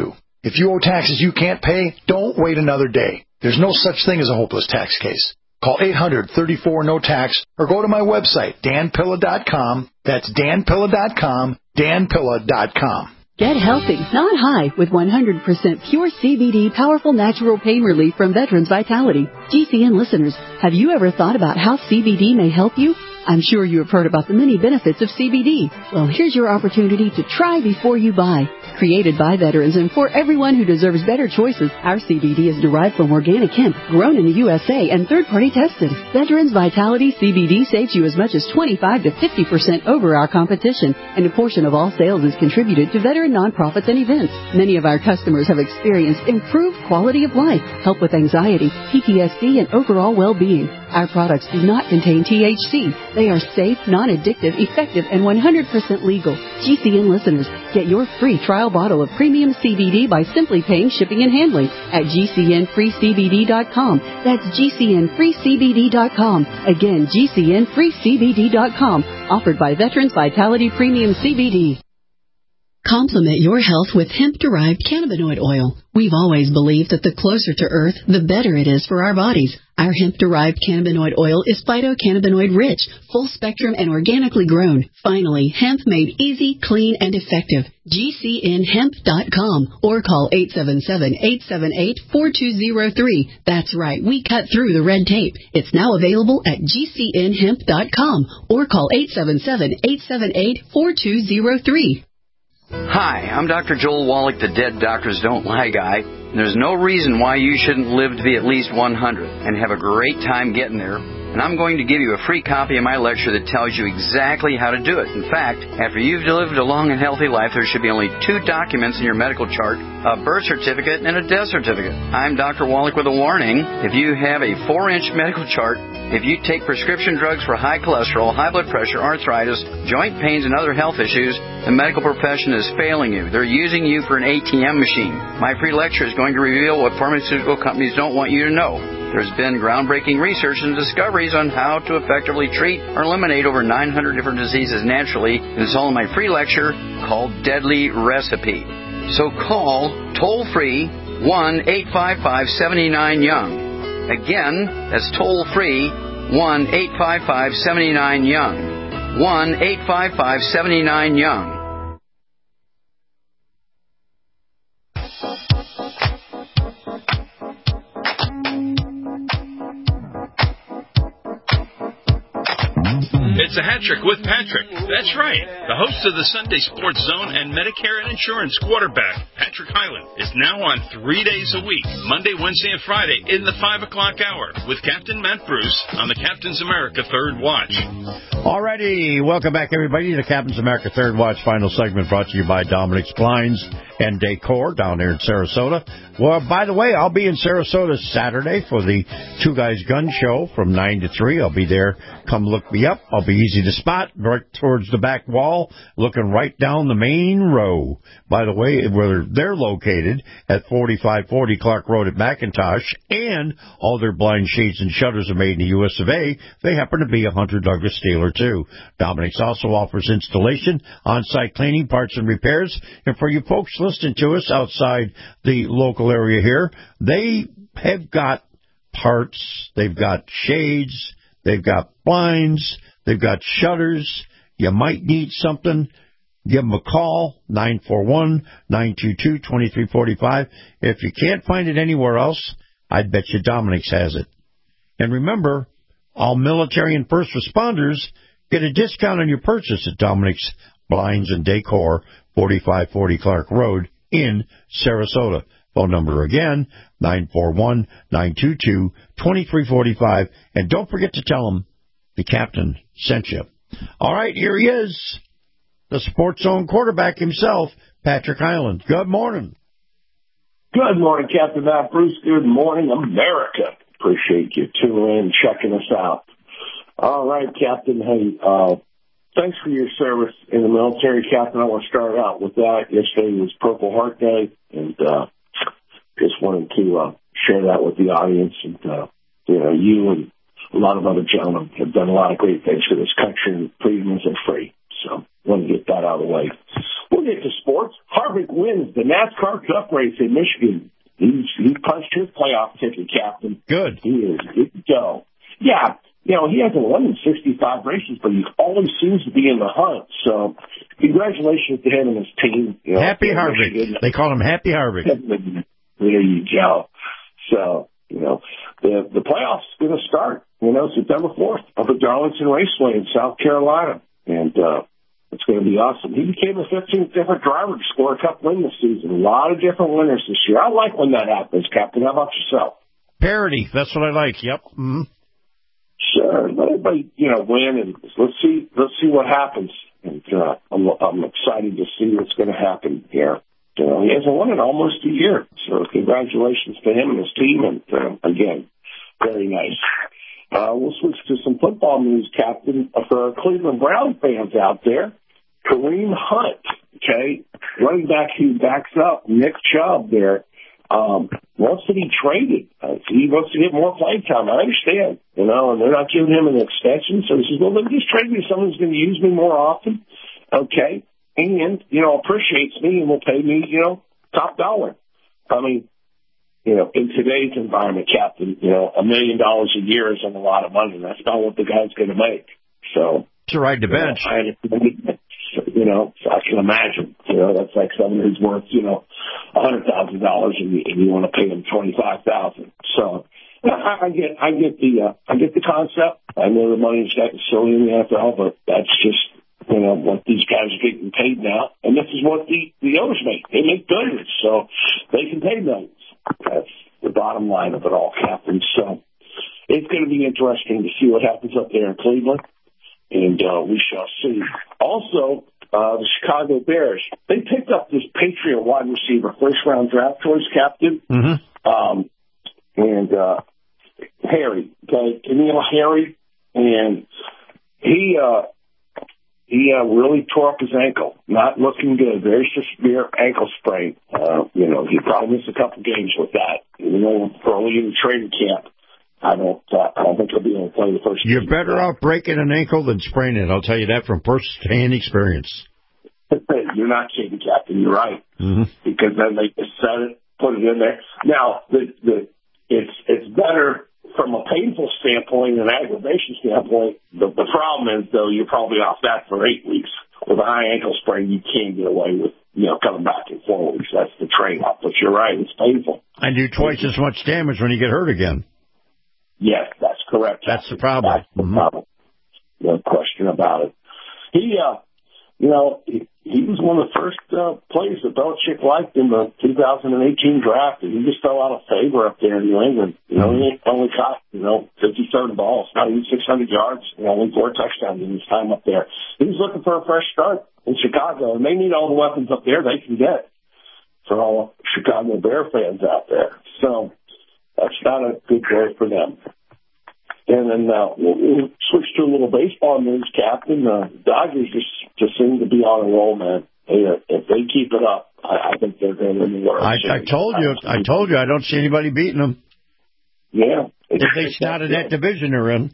If you owe taxes you can't pay, don't wait another day. There's no such thing as a hopeless tax case. Call eight hundred, thirty-four, no tax or go to my website, dan pilla dot com. That's dan pilla dot com, dan pilla dot com. Get healthy, not high, with one hundred percent pure C B D powerful natural pain relief from Veterans Vitality. G C N listeners, have you ever thought about how C B D may help you? I'm sure you have heard about the many benefits of C B D. Well, here's your opportunity to try before you buy. Created by veterans and for everyone who deserves better choices, our C B D is derived from organic hemp, grown in the U S A and third-party tested. Veterans Vitality C B D saves you as much as twenty-five to fifty percent over our competition, and a portion of all sales is contributed to veteran nonprofits and events. Many of our customers have experienced improved quality of life, help with anxiety, P T S D, and overall well-being. Our products do not contain T H C. They are safe, non-addictive, effective, and one hundred percent legal. G C N listeners, get your free trial bottle of premium C B D by simply paying shipping and handling at G C N free C B D dot com. That's G C N free C B D dot com. Again, G C N free C B D dot com. Offered by Veterans Vitality Premium C B D. Complement your health with hemp-derived cannabinoid oil. We've always believed that the closer to Earth, the better it is for our bodies. Our hemp-derived cannabinoid oil is phytocannabinoid-rich, full-spectrum, and organically grown. Finally, hemp made easy, clean, and effective. G C N hemp dot com or call eight seven seven, eight seven eight, four two zero three. That's right, we cut through the red tape. It's now available at G C N hemp dot com or call eight seven seven, eight seven eight, four two zero three. Hi, I'm Doctor Joel Wallach, the Dead Doctors Don't Lie guy. There's no reason why you shouldn't live to be at least one hundred and have a great time getting there. And I'm going to give you a free copy of my lecture that tells you exactly how to do it. In fact, after you've lived a long and healthy life, there should be only two documents in your medical chart, a birth certificate and a death certificate. I'm Doctor Wallach with a warning. If you have a four-inch medical chart, if you take prescription drugs for high cholesterol, high blood pressure, arthritis, joint pains, and other health issues, the medical profession is failing you. They're using you for an A T M machine. My free lecture is going to reveal what pharmaceutical companies don't want you to know. There's been groundbreaking research and discoveries on how to effectively treat or eliminate over nine hundred different diseases naturally. And it's all in my free lecture called Deadly Recipe. So call toll-free one eight five five, seven nine, young. Again, that's toll-free one eight five five, seven nine, young. one eight five five, seven nine, young. It's a hat trick with Patrick. That's right. The host of the Sunday Sports Zone and Medicare and Insurance quarterback, Patrick Hyland, is now on three days a week, Monday, Wednesday, and Friday in the five o'clock hour with Captain Matt Bruce on the Captain's America Third Watch. Alrighty, welcome back, everybody, to Captain's America Third Watch. Final segment brought to you by Dominic's Blinds and Decor down there in Sarasota. Well, by the way, I'll be in Sarasota Saturday for the Two Guys Gun Show from nine to three. I'll be there. Come look me up. I'll be easy to spot, right towards the back wall, looking right down the main row. By the way, where they're located at forty-five forty Clark Road at McIntosh, and all their blind shades and shutters are made in the U S of A. They happen to be a Hunter Douglas dealer, too. Dominic's also offers installation, on-site cleaning, parts and repairs. And for you folks listening to us outside the local area here, they have got parts, they've got shades, they've got blinds, they've got shutters. You might need something, give them a call, nine four one, nine two two, two three four five. If you can't find it anywhere else, I'd bet you Dominic's has it. And remember, all military and first responders get a discount on your purchase at Dominic's Blinds and Decor, forty-five forty Clark Road in Sarasota. Phone number again, nine four one, nine two two, two three four five. And don't forget to tell them the captain sent you. All right, here he is, the Sports Zone quarterback himself, Patrick Hyland. Good morning. Good morning, Captain Matt Bruce. Good morning, America. Appreciate you tuning in, checking us out. All right, Captain. Hey, uh, thanks for your service in the military, Captain. I want to start out with that. Yesterday was Purple Heart Day, and uh, just wanted to uh, share that with the audience. And, uh, you know, you and a lot of other gentlemen have done a lot of great things for this country, and freedom isn't free. So I want to get that out of the way. We're Moving into sports, Harvick wins the NASCAR Cup race in Michigan. He's, he punched his playoff ticket, Captain. Good. He is good to go. Yeah, you know, he hasn't won in sixty-five races, but he always seems to be in the hunt. So, congratulations to him and his team. You know, Happy Harvick. Michigan. They call him Happy Harvick. There you go. So, you know, the the playoffs are going to start, you know, September fourth up at Darlington Raceway in South Carolina. And uh, it's going to be awesome. He became the fifteenth different driver to score a Cup win this season. A lot of different winners this year. I like when that happens, Captain. How about yourself? Parity. That's what I like. Yep. Mm-hmm. Sure. Let everybody, you know, win, and let's see let's see what happens. And uh, I'm, I'm excited to see what's going to happen here. You know, he hasn't won in almost a year. So congratulations to him and his team. And, uh, again, very nice. Uh, we'll switch to some football news, Captain. For our Cleveland Brown fans out there, Kareem Hunt, okay, running back who backs up Nick Chubb there, um, wants to be traded. Uh, he wants to get more playing time. I understand, you know, and they're not giving him an extension. So he says, well, let me just trade me someone who's going to use me more often, okay, and, you know, appreciates me and will pay me, you know, top dollar. I mean, you know, in today's environment, Captain, you know, a million dollars a year isn't a lot of money. That's not what the guy's going to make. So to ride the bench, you know, I, you know, so I can imagine. You know, that's like someone who's worth, you know, a hundred thousand dollars, and you, and you want to pay them twenty five thousand. So I, I get, I get the, uh, I get the concept. I know the money's gotten silly in the N F L, but that's just, you know, what these guys are getting paid now, and this is what the the owners make. They make billions, so they can pay millions. That's the bottom line of it all, Captain. So it's going to be interesting to see what happens up there in Cleveland, and uh, we shall see. Also, uh, the Chicago Bears, they picked up this Patriot wide receiver, first-round draft choice, Captain, mm-hmm. um, and uh, Harry, okay, N'Keal Harry, and he uh, he uh, really tore up his ankle. Not looking good. Very severe ankle sprain. Uh, you know, he probably missed a couple games with that. You know, early in the training camp. I don't, uh, I don't think he'll be able to play the first You're game. better off breaking an ankle than spraining it. I'll tell you that from first-hand experience. You're not kidding, Captain. You're right. Mm-hmm. Because then they just set it, put it in there. Now, the, the, it's, it's better from a painful standpoint and aggravation standpoint. The, the problem is, though, you're probably off that for eight weeks. With a high ankle sprain, you can't get away with, you know, coming back in four weeks. That's the trade-off. But you're right. It's painful. And do twice as much damage when you get hurt again. Yes, that's correct. That's the problem. That's the problem. No question about it. He, uh, you know, he, he was one of the first uh, players that Belichick liked in the two thousand eighteen draft, and he just fell out of favor up there in New England. You know, he only caught, you know, fifty-seven balls, not even six hundred yards, and only four touchdowns in his time up there. He's looking for a fresh start in Chicago, and they need all the weapons up there they can get for all Chicago Bear fans out there. So that's not a good growth for them. And then uh, we'll, we'll switch to a little baseball news, Captain. Uh, Dodgers just, just seem to be on a roll, man. They, uh, if they keep it up, I, I think they're going to win the World I, I told you, I told you, I don't see anybody beating them. Yeah. If they start in that division they're in.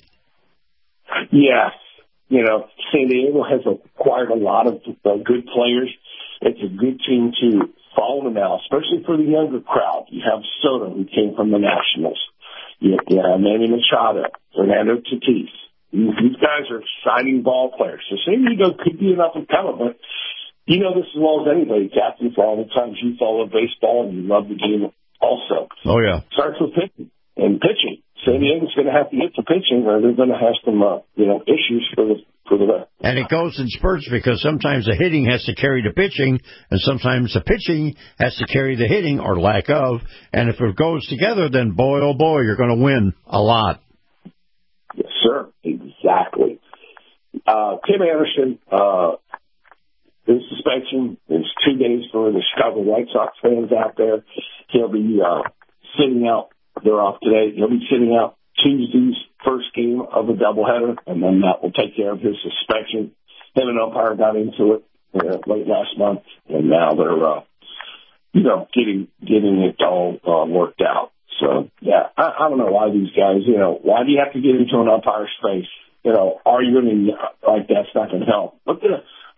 Yes. You know, San Diego has acquired a lot of uh, good players. It's a good team to follow now, especially for the younger crowd. You have Soto, who came from the Nationals. You have Manny Machado, Fernando Tatis. These guys are exciting ball players. So San Diego could be an up-and-comer, but you know this as well as anybody, Captain, for all the times you follow baseball and you love the game also. Oh, yeah. Starts with pitching and pitching. San Diego's going to have to get to pitching, or they're going to have some, uh, you know, issues for the for the rest. And it goes in spurts because sometimes the hitting has to carry the pitching, and sometimes the pitching has to carry the hitting or lack of. And if it goes together, then boy, oh boy, you're going to win a lot. Yes, sir. Exactly. Uh, Tim Anderson, uh, his suspension is two days for the Chicago White Sox fans out there. He'll be uh, sitting out. They're off today. He'll be sitting out Tuesday's first game of the doubleheader, and then that will take care of his suspension. Him and umpire got into it uh, late last month, and now they're, uh, you know, getting getting it all uh, worked out. So, yeah, I, I don't know why these guys, you know, why do you have to get into an umpire's face? You know, arguing like that's not going to help. Look at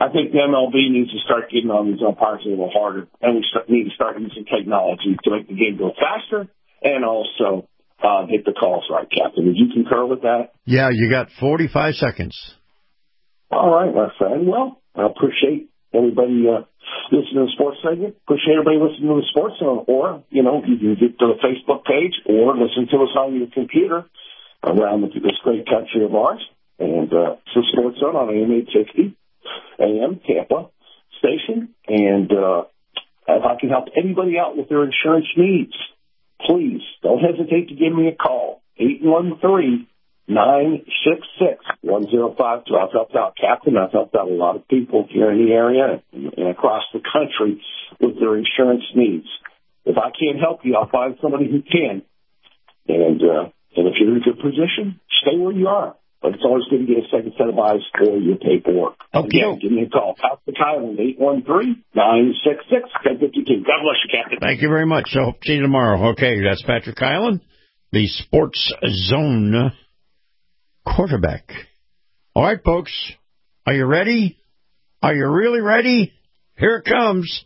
I think the M L B needs to start getting on these umpires a little harder, and we start, need to start using technology to make the game go faster and also uh, get the calls right, Captain. Would you concur with that? Yeah, you got forty-five seconds. All right, my friend. Well, I appreciate everybody uh, listening to the sports segment. Appreciate everybody listening to the Sports Zone. Or, you know, you can get to the Facebook page or listen to us on your computer around this great country of ours. And uh, it's the Sports Zone on A M eight sixty. A M Tampa station, and uh, if I can help anybody out with their insurance needs, please don't hesitate to give me a call, eight one three, nine six six, one zero five two. I've helped out Captain. I've helped out a lot of people here in the area and, and across the country with their insurance needs. If I can't help you, I'll find somebody who can. And, uh, and if you're in a good position, stay where you are. But it's always good to get a second set of eyes for your paperwork. Okay. Again, give me a call. Patrick Highland, eight one three, nine six six, one zero five two. God bless you, Captain. Thank you very much. So, hope to see you tomorrow. Okay, that's Patrick Highland, the Sports Zone quarterback. All right, folks. Are you ready? Are you really ready? Here it comes.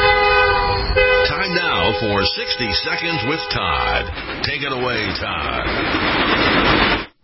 Time now for sixty Seconds with Todd. Take it away, Todd.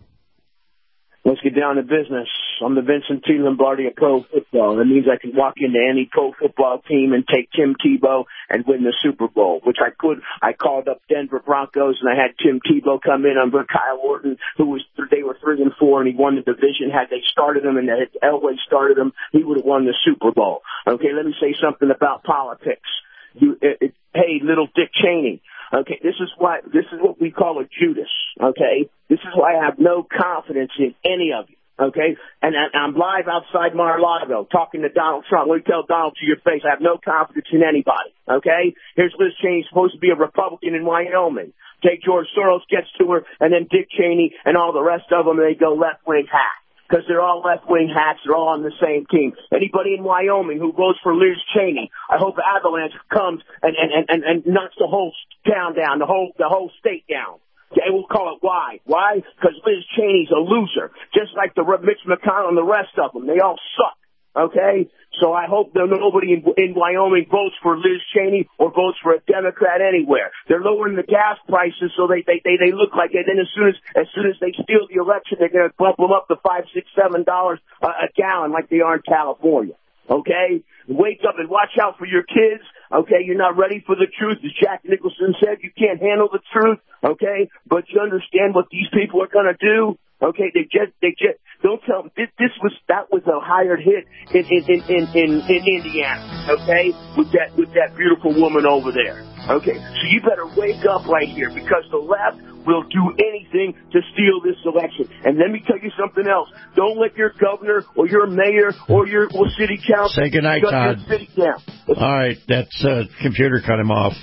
Let's get down to business. I'm the Vincent T. Lombardi of pro football. That means I can walk into any pro football team and take Tim Tebow and win the Super Bowl, which I could. I called up Denver Broncos and I had Tim Tebow come in under Kyle Orton, who was they were three and four, and he won the division. Had they started him and had Elway started him, he would have won the Super Bowl. Okay, let me say something about politics. You, it, it, hey, little Dick Cheney. Okay, this is why, this is what we call a Judas, okay? This is why I have no confidence in any of you, okay? And, and I'm live outside Mar-a-Lago talking to Donald Trump. Let me tell Donald to your face, I have no confidence in anybody, okay? Here's Liz Cheney, supposed to be a Republican in Wyoming. Take George Soros, gets to her, and then Dick Cheney and all the rest of them, they go left-wing hack. Because they're all left-wing hacks. They're all on the same team. Anybody in Wyoming who votes for Liz Cheney, I hope Avalanche comes and, and, and, and knocks the whole town down, the whole the whole state down. Okay, we'll call it why. Why? Because Liz Cheney's a loser, just like the Mitch McConnell and the rest of them. They all suck. Okay? So I hope that nobody in, in Wyoming votes for Liz Cheney or votes for a Democrat anywhere. They're lowering the gas prices so they they they, they look like it. Then as soon as as soon as they steal the election, they're going to bump them up to five, six, seven dollars a gallon like they are in California. Okay? Wake up and watch out for your kids. Okay? You're not ready for the truth. As Jack Nicholson said, you can't handle the truth. Okay? But you understand what these people are going to do. Okay, they just, they just, don't tell them, this, this was, that was a hired hit in, in, in, in, in, in Indiana, okay, with that, with that beautiful woman over there, okay, so you better wake up right here, because the left will do anything to steal this election. And let me tell you something else, don't let your governor or your mayor or your or city council say goodnight, Todd. City down. All right, that's, uh, computer cut him off.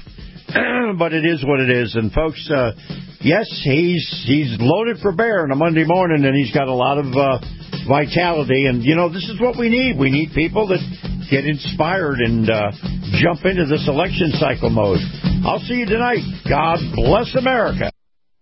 But it is what it is. And, folks, uh, yes, he's he's loaded for bear on a Monday morning, and he's got a lot of uh, vitality. And, you know, this is what we need. We need people that get inspired and uh, jump into this election cycle mode. I'll see you tonight. God bless America.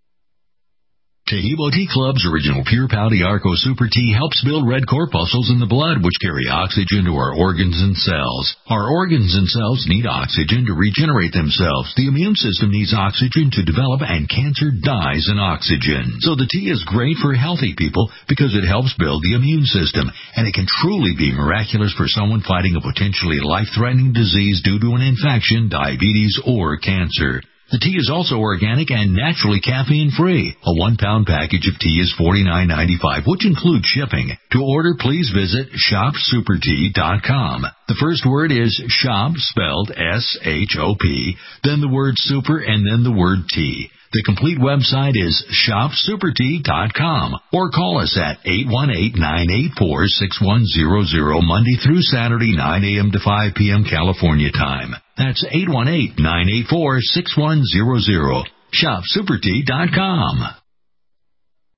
Tahibo Tea Club's original Pure Pouty Arco Super Tea helps build red corpuscles in the blood, which carry oxygen to our organs and cells. Our organs and cells need oxygen to regenerate themselves. The immune system needs oxygen to develop, and cancer dies in oxygen. So the tea is great for healthy people because it helps build the immune system, and it can truly be miraculous for someone fighting a potentially life-threatening disease due to an infection, diabetes, or cancer. The tea is also organic and naturally caffeine-free. A one-pound package of tea is forty-nine ninety-five, which includes shipping. To order, please visit shop super tea dot com. The first word is shop, spelled S H O P, then the word super, and then the word tea. The complete website is shop super tea dot com, or call us at eight one eight, nine eight four, six one zero zero Monday through Saturday, nine a.m. to five p.m. California time. That's eight one eight, nine eight four, six one zero zero. shop super tea dot com.